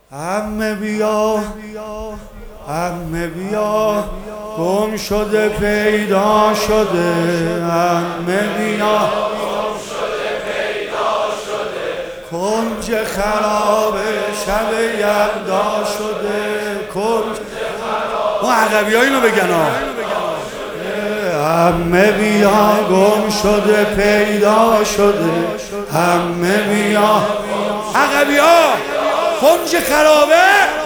عمه بیا عمه بیا گم شده پیدا شده عمه بیا کنج خراب شب یلدا شده کنج ما عقبی ها اینو بگن ها عمه بیا گم شده پیدا شده عمه بیا عقبی ها کنج خرابه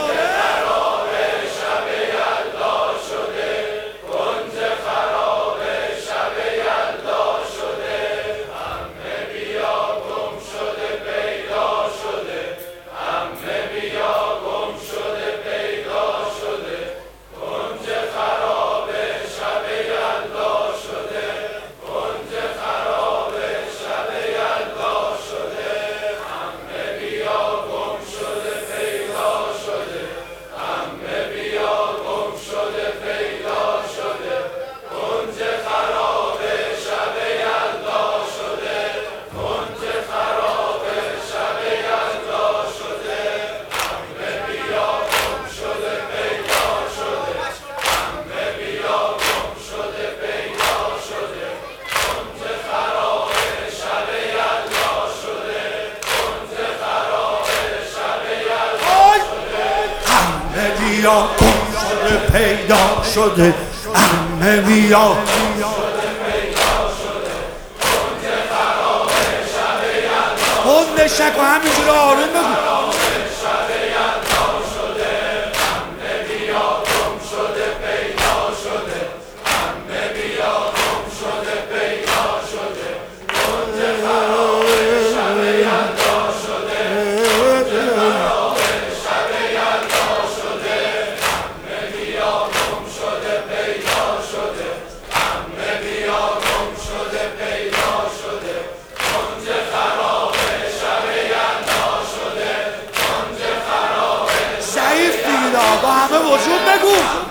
بیا گم شده پیدا شده عمه بیا خودش نکن همینجور آروم بگو با همه وجود بگو